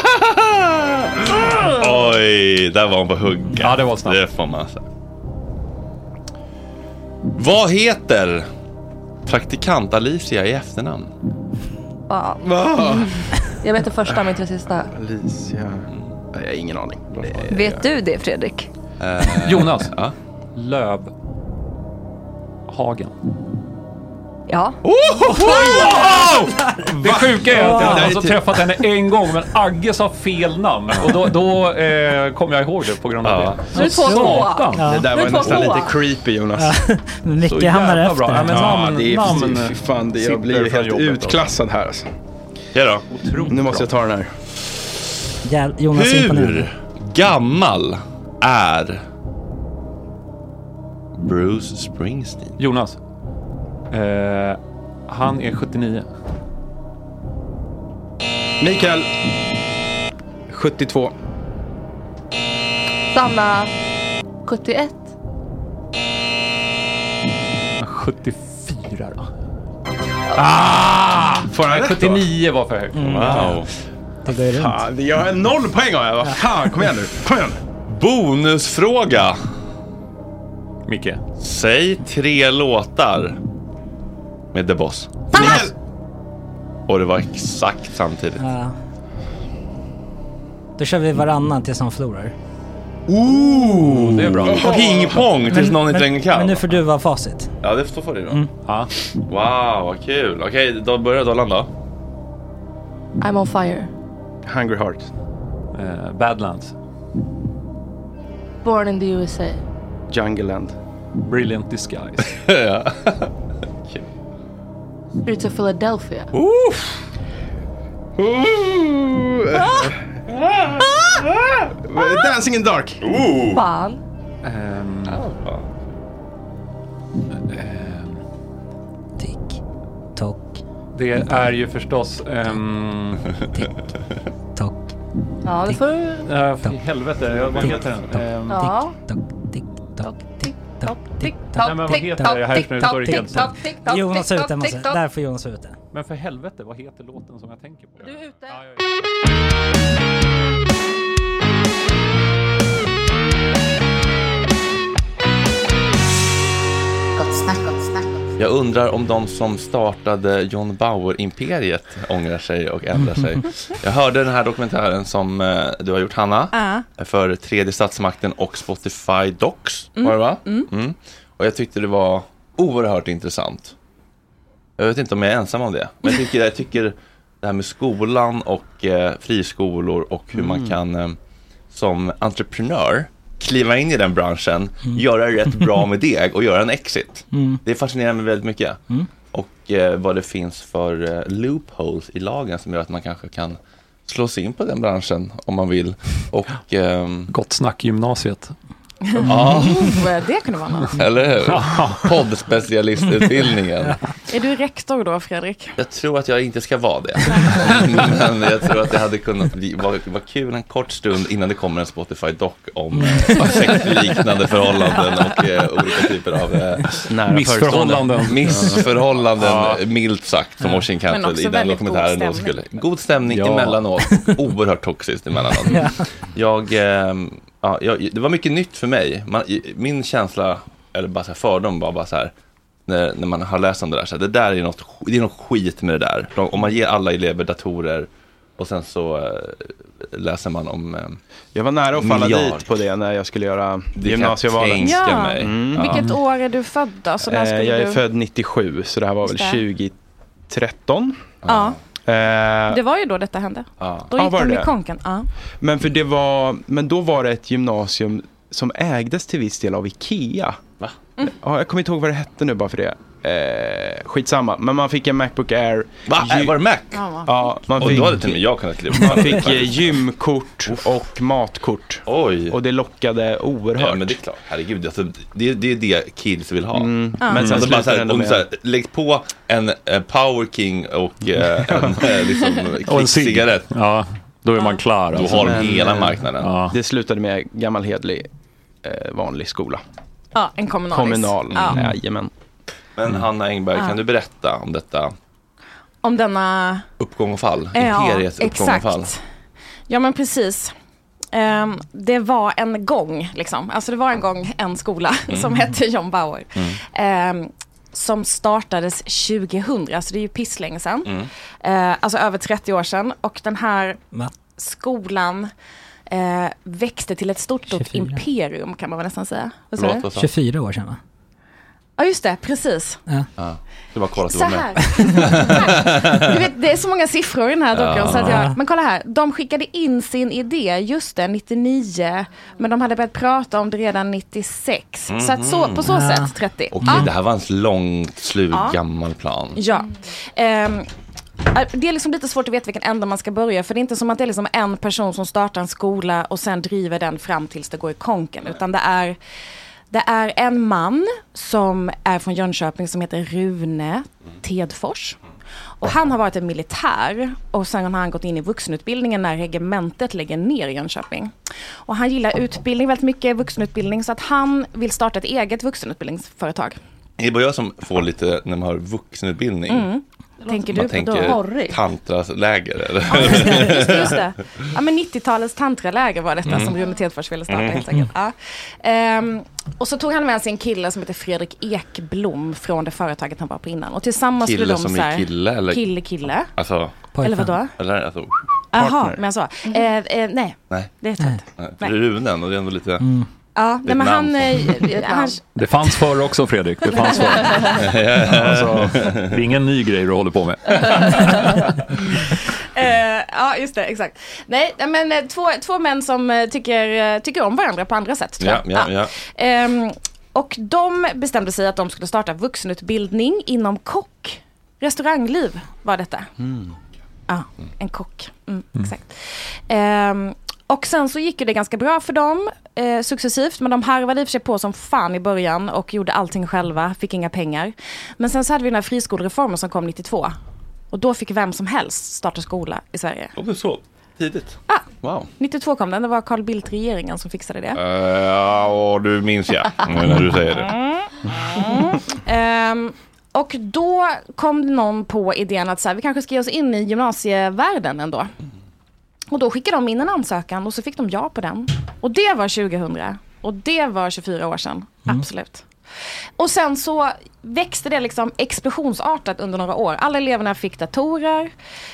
Oj, där var hon på hugg. Ja, det var snabbt. Det får man säga. Vad heter praktikant Alicia i efternamn? Jag vet det första, men inte det sista. Alicia. Jag har ingen aning. Vet du det, Fredrik? Jonas. Lövhagen. Ja. Det sjuka är att jag har alltså träffat henne en gång, men Agge sa fel namn. Och då kom jag ihåg det på grund av det. Du är 2-2. Det där var nästan lite creepy, Jonas. Micke hamnar efter. Ja, men fan, jag blir helt utklassad här alltså. Ja då. Nu måste jag ta den här. Jonas, hur gammal är Bruce Springsteen? Jonas. Han är 79. Mikael. 72. Sanna. 71. 74 då. Får jag 79 var för högt. Wow. Det går ju runt. Fan, jag har 0 poäng av jag. Fan, kom igen nu. Kom igen. Bonusfråga. Micke. Säg 3 låtar med The Boss. Mikael. Och det var exakt samtidigt. Ja. Då kör vi varannan tills någon förlorar. Det är bra. Pingpong tills någon inte längre kan. Men nu får du vara facit. Ja, det får du då. Ja. Wow, vad kul. Okej, då börjar Dollan då. I'm on fire. Hungry Heart. Badlands. Born in the USA. Jungle Land. Brilliant Disguise. Ja. Streets of Philadelphia. Dancing in Dark. Fan. Tick, tock. Det är ju förstås... Tick, tock. Ja, det får du... För helvete, vad heter den? Ja. Tick, tock, tick, tock, tick, tock. TikTok, Nej, men vad heter det? TikTok. Jonas ute måste. Där får Jonas ute. Men för helvete, vad heter låten som jag tänker på? Du är ute. Jag undrar om de som startade John Bauer-imperiet ångrar sig och ändrar sig. Jag hörde den här dokumentären som du har gjort, Hanna, för Tredje statsmakten och Spotify Docs, var det va? Och jag tyckte det var oerhört intressant. Jag vet inte om jag är ensam om det, men jag tycker det här med skolan och friskolor och hur man kan som entreprenör kliva in i den branschen, göra rätt bra med deg och göra en exit. Det fascinerar mig väldigt mycket. Och vad det finns för loopholes i lagen som gör att man kanske kan slå sig in på den branschen om man vill. Och Gott snack gymnasiet. Ja. Det kunde vara något. Eller hur? Poddspecialistutbildningen. Är du rektor då, Fredrik? Jag tror att jag inte ska vara det. Men jag tror att det hade kunnat vara kul en kort stund innan det kommer en Spotify-doc om sektliknande förhållanden och olika typer av missförhållanden, milt sagt, som Oisin Cantwell i den dokumentären. God stämning emellanåt, oerhört toxiskt emellanåt. Det var mycket nytt för mig. Min känsla, eller bara så här fördom, var bara så här när man har läst om det där, så här, det där är något skit med det där. Om man ger alla elever datorer och sen så läser man om jag var nära att falla dit på det när jag skulle göra gymnasievalen. Vilket år är du född då? Så jag är född 97, så det här var väl 2013. Ja. Det var ju då detta hände. Då gick de i konken. Men då var det ett gymnasium som ägdes till viss del av Ikea. Va? Ja, jag kommer inte ihåg vad det hette nu bara för det. Skitsamma. Men man fick en MacBook Air. Var det Mac? Ja, man fick, och då hade till och med jag kunnat kliva. Man fick gymkort och matkort. Oj. Och det lockade oerhört. Ja, men det är klart. Herregud, alltså, det är det kids vill ha. Men sen bara så här, om så här, lägg på en Power King och en liksom klickcigarett. Ja, då är man klar. Då har de hela marknaden. Ja. Det slutade med gammal hedlig vanlig skola. Ja, en kommunal. Jajamän. Men Hanna Engberg, kan du berätta om detta? Om denna uppgång och fall, imperiets uppgång och fall. Ja, men precis. Det var en gång liksom. Alltså det var en gång en skola som hette John Bauer. Som startades 2000, alltså det är ju pisslänge sedan. Alltså över 30 år sedan. Och den här skolan växte till ett stort imperium, kan man väl nästan säga. 24 år sedan, va? Ja, just det, precis. Ja. Det var kolla att du så var med. Du vet, det är så många siffror i den här dockan, så att men kolla här, de skickade in sin idé just det 99, men de hade börjat prata om det redan 96. Så att på så sätt 30. Okej, det här var en långt slug gammal plan. Ja. Det är liksom lite svårt att veta vilken ända man ska börja, för det är inte som att det är liksom en person som startar en skola och sen driver den fram tills det går i konken, utan det är en man som är från Jönköping som heter Rune Tedfors. Och han har varit en militär och sen har han gått in i vuxenutbildningen när regementet lägger ner i Jönköping. Och han gillar utbildning väldigt mycket, vuxenutbildning, så att han vill starta ett eget vuxenutbildningsföretag. Det är bara jag som får lite när man har vuxenutbildning. Tänker man du tänker tantraläger eller? Ja, just det. Ja, men 90-talets tantraläger var detta som Rune Tedfors ville starta helt enkelt. Ja. Och så tog han med sig en kille som heter Fredrik Ekblom från det företaget han var på innan. Och tillsammans kille de som så här, är kille eller? Kille. Alltså, eller vadå? Eller alltså jaha, men jag sa nej. Det är inte. Det är Runen och det är ändå lite ja, nej, men han det fanns förr också, Fredrik. Det fanns förr. Alltså, det är ingen ny grej du håller på med. Ja, just det, exakt. Nej, men två män som tycker om varandra på andra sätt, tror jag. Ja. Och de bestämde sig att de skulle starta vuxenutbildning inom restaurangliv var detta. Ja, en kock. Exakt. Och sen så gick det ganska bra för dem successivt, men de harvade i och för sig på som fan i början och gjorde allting själva, fick inga pengar. Men sen så hade vi den här friskolereformen som kom 92. Och då fick vem som helst starta skola i Sverige. Och så Tidigt. Wow. 92 kom den, det var Carl Bildt-regeringen som fixade det. Ja, du minns när du säger det. Och då kom någon på idén att så här, vi kanske ska ge oss in i gymnasievärlden ändå. Och då skickade de in en ansökan och så fick de ja på den. Och det var 2000. Och det var 24 år sedan. Absolut. Och sen så växte det liksom explosionsartat under några år. Alla eleverna fick datorer.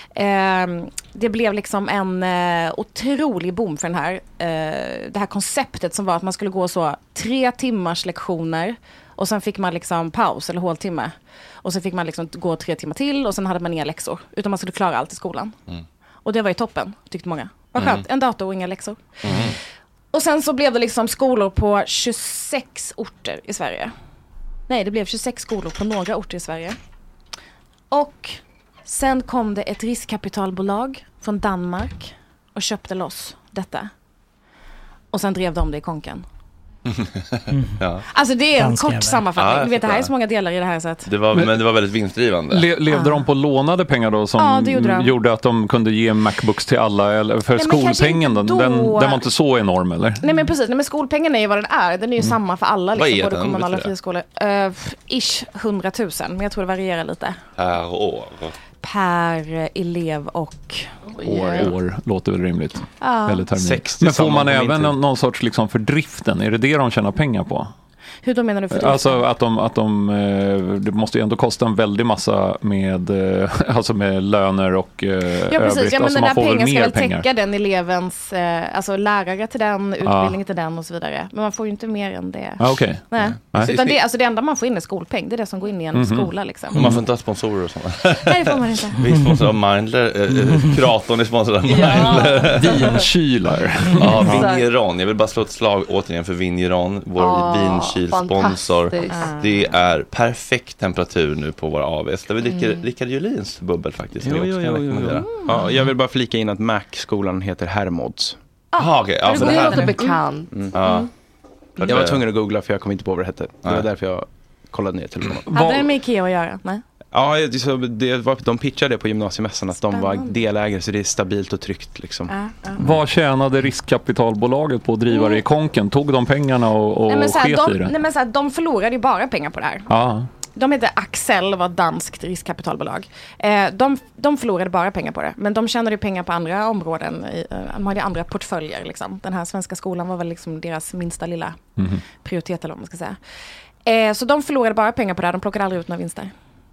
Det blev liksom en otrolig boom för det här konceptet som var att man skulle gå så 3 timmars lektioner. Och sen fick man liksom paus eller håltimme. Och sen fick man liksom gå 3 timmar till och sen hade man inga läxor. Utan man skulle klara allt i skolan. Och det var ju toppen, tyckte många. Vad skönt, en dator och inga läxor. Och sen så blev det liksom skolor på 26 orter i Sverige. Nej, det blev 26 skolor på några orter i Sverige. Och sen kom det ett riskkapitalbolag från Danmark och köpte loss detta. Och sen drev de det i konken. Ja. Alltså det är en kort sammanfattning. Du vet, det här är så många delar i det här. Så att... Men det var väldigt vinstdrivande. Levde de på lånade pengar då som gjorde att de kunde ge MacBooks till alla? Eller för skolpengen då? Den var inte så enorm, eller? Nej, men precis. Nej, men skolpengen är ju vad den är. Den är ju samma för alla. Liksom, både kommunala friskolor. Ish 100 000. Men jag tror det varierar lite. Per år? Per elev och år låter väl rimligt. Eller termin. Men får man även någon sorts liksom för driften? Är det de tjänar pengar på? Hur då menar du för driften? Alltså att det måste ju ändå kosta en väldig massa med löner och ja, precis. Ja, men den där pengen ska väl täcka den elevens alltså lärare till den, utbildning till den och så vidare. Men man får ju inte mer än det. Okay. Nej. Utan det enda man får in är skolpeng. Det är det som går in i en skola liksom. Man får inte ha sponsorer och sånt. Nej, det får man inte. Vi sponsrar Mindler. Kraton är sponsrad av Mindler. Vinkylar. Ja, Vigneron. Jag vill bara slå ett slag återigen för Vigneron. Vår vinkylsponsor. Det är perfekt temperatur nu på våra AVs. Där vi dricker Rickard Julins bubbel faktiskt. Ja, jag vill bara flika in att Mac-skolan heter Hermods. Okej. Ja, det låter bekant. Jag var tvungen att googla för jag kom inte på vad det hette. Det var därför jag kollade ner telefonen. Hade det med Ikea att göra? Nej. Ja, de pitchade det på gymnasiemässan att de var delägare, så det är stabilt och tryggt liksom. Vad tjänade riskkapitalbolaget på att driva det i konken? Tog de pengarna och sket i det? Nej, men så här, de förlorade ju bara pengar på det här. De heter Axel, var danskt riskkapitalbolag. De förlorade bara pengar på det. Men de tjänade pengar på andra områden. De hade andra portföljer liksom. Den här svenska skolan var väl liksom deras minsta lilla prioritet eller vad man ska säga. Så de förlorade bara pengar på det här. De plockade aldrig ut några vinster.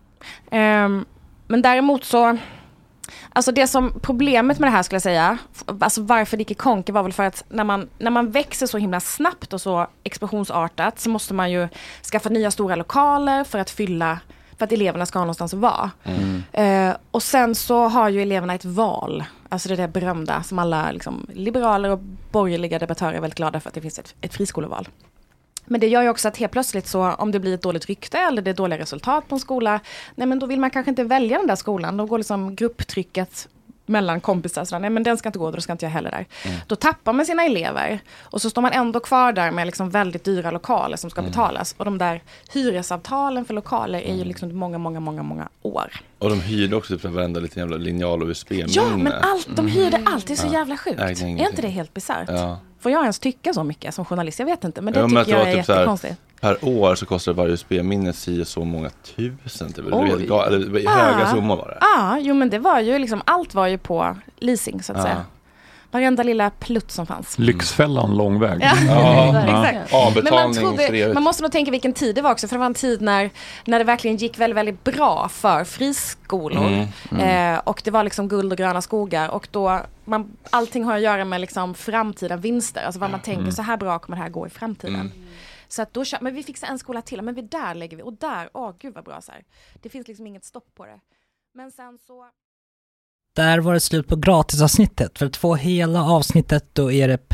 Men däremot så, alltså det som problemet med det här skulle jag säga, alltså varför det gick i konk var väl för att när man växer så himla snabbt och så explosionsartat så måste man ju skaffa nya stora lokaler för att eleverna ska ha någonstans att vara. Och sen så har ju eleverna ett val, alltså det där berömda som alla liksom, liberaler och borgerliga debattörer är väldigt glada för, att det finns ett friskoleval. Men det gör ju också att helt plötsligt så om det blir ett dåligt rykte eller det är dåliga resultat på en skola, nej men då vill man kanske inte välja den där skolan. Då går liksom grupptrycket mellan kompisar. Så, nej men den ska inte gå, då ska inte jag heller där. Då tappar man sina elever och så står man ändå kvar där med liksom väldigt dyra lokaler som ska betalas. Och de där hyresavtalen för lokaler är ju liksom många år. Och de hyrde också för varenda liten jävla linjal och USB-minne. Ja, men de hyrde alltid så jävla sjukt. Är inte det helt bisarrt? Ja. Får jag ens tycka så mycket som journalist? Jag vet inte, men det tycker jag är typ jättekonstigt. Per år så kostar varje USB-minne så många tusen. Typ. Höga summor var det. Ja, jo men det var ju liksom, allt var ju på leasing så att säga. Varenda lilla plutt som fanns. Lyxfällan lång väg. Exakt. Men man måste nog tänka vilken tid det var också. För det var en tid när det verkligen gick väldigt, väldigt bra för friskolor. Och det var liksom guld och gröna skogar. Och då, allting har att göra med liksom framtida vinster. Alltså vad man tänker, så här bra kommer det här gå i framtiden. Så att då, men vi fixar en skola till. Men där lägger vi. Och där, gud vad bra så här. Det finns liksom inget stopp på det. Men sen så... Där var det slut på gratisavsnittet. För att få hela avsnittet då är det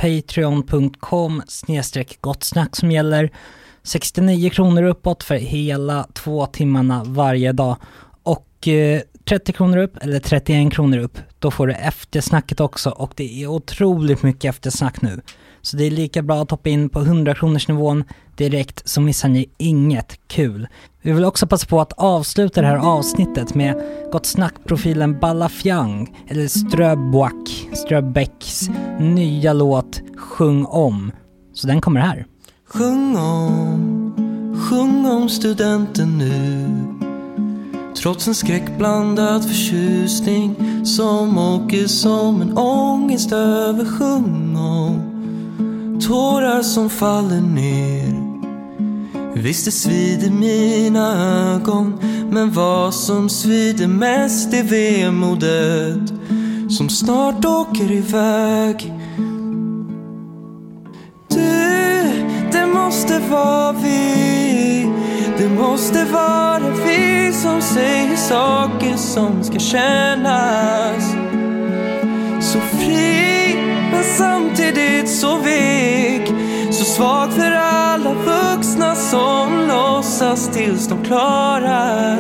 patreon.com/gottsnack som gäller. 69 kronor uppåt för hela 2 timmarna varje dag. Och 30 kronor upp eller 31 kronor upp, då får du eftersnacket också, och det är otroligt mycket eftersnack nu. Så det är lika bra att hoppa in på 100 kronors nivån direkt, så missar ni inget kul. Vi vill också passa på att avsluta det här avsnittet med Gott Snack-profilen Balafjang eller Ströbecks nya låt Sjung om. Så den kommer här. Sjung om studenten nu. Trots en skräckblandad förtjusning som åker som en ångest över. Sjung om tårar som faller ner. Visst det svider mina ögon, men vad som svider mest är vemodet som snart åker iväg. Det måste vara vi, det måste vara vi som säger saker som ska kännas så fri, men samtidigt så vek, så svag för alla vuxna som låtsas tills de klarar.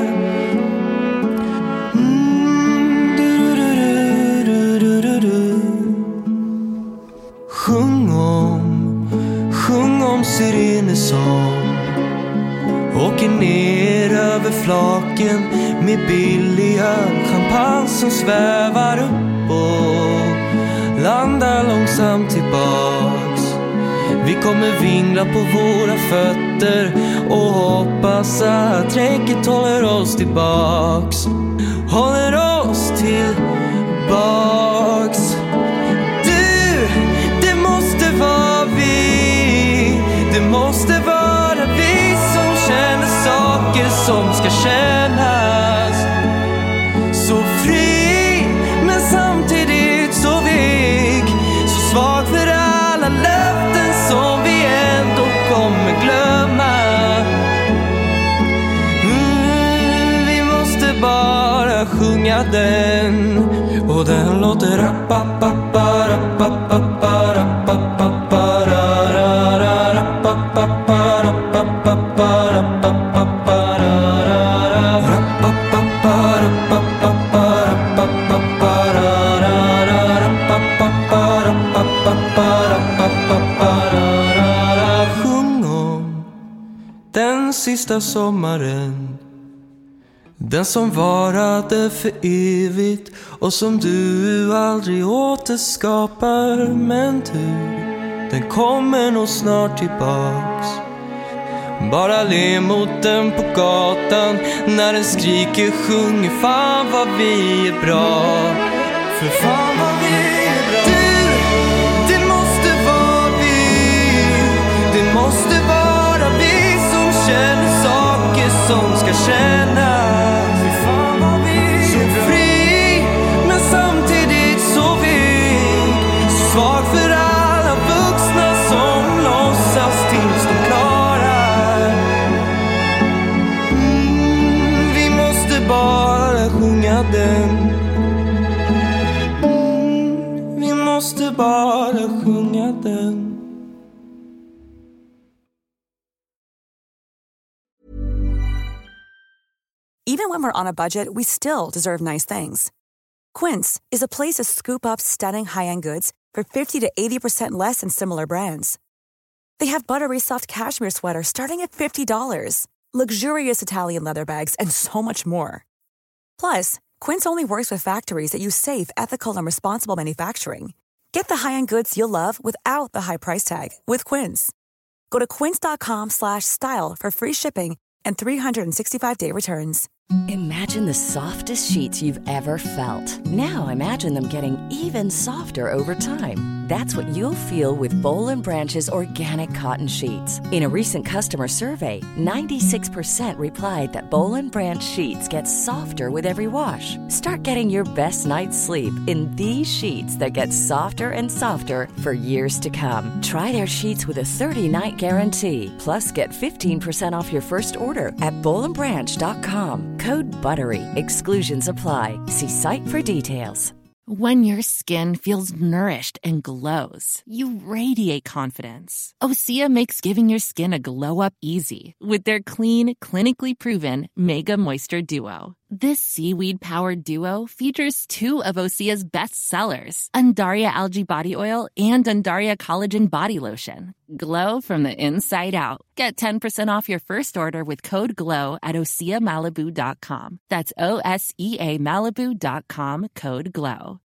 Sjung om sirener som åker ner över flaken med billiga champagne som svävar upp och landar långsamt tillbaks. Vi kommer vingla på våra fötter och hoppas att räcket håller oss tillbaks. Håller oss tillbaks. Det måste vara vi, det måste vara vi som känner saker som ska kännas så fri, men samtidigt så vek, så svag för alla löften som vi ändå kommer glömma. Vi måste bara sjunga den, och den låter rappa-pappa, rappa-pappa, rappa-pappa, rappa-pappa, rappa-pappa, rappa-pappa, sjung om den sista sommaren, den som varade för evigt och som du aldrig återskapar. Men den kommer nog snart tillbaks. Bara le mot den på gatan när den skriker, sjunger fan vad vi är bra. För fan vad vi är bra. Det måste vara vi, det måste vara vi som känner saker som ska kännas. För fan vad vi är så fri, men samtidigt så vek, så svag för alla vuxna som låtsas tills de klarar. Vi måste bara sjunga den. Vi måste bara sjunga den. Even when we're on a budget, we still deserve nice things. Quince is a place to scoop up stunning high-end goods for 50 to 80% less than similar brands. They have buttery soft cashmere sweaters starting at $50, luxurious Italian leather bags, and so much more. Plus, Quince only works with factories that use safe, ethical, and responsible manufacturing. Get the high-end goods you'll love without the high price tag with Quince. Go to quince.com/style for free shipping and 365-day returns. Imagine the softest sheets you've ever felt. Now imagine them getting even softer over time. That's what you'll feel with Boll & Branch's organic cotton sheets. In a recent customer survey, 96% replied that Boll & Branch sheets get softer with every wash. Start getting your best night's sleep in these sheets that get softer and softer for years to come. Try their sheets with a 30-night guarantee. Plus, get 15% off your first order at bollandbranch.com. Code BUTTERY. Exclusions apply. See site for details. When your skin feels nourished and glows, you radiate confidence. Osea makes giving your skin a glow up easy with their clean, clinically proven Mega Moisture Duo. This seaweed-powered duo features 2 of Osea's best sellers, Undaria Algae Body Oil and Undaria Collagen Body Lotion. Glow from the inside out. Get 10% off your first order with code GLOW at OseaMalibu.com. That's OSEA Malibu.com, code GLOW.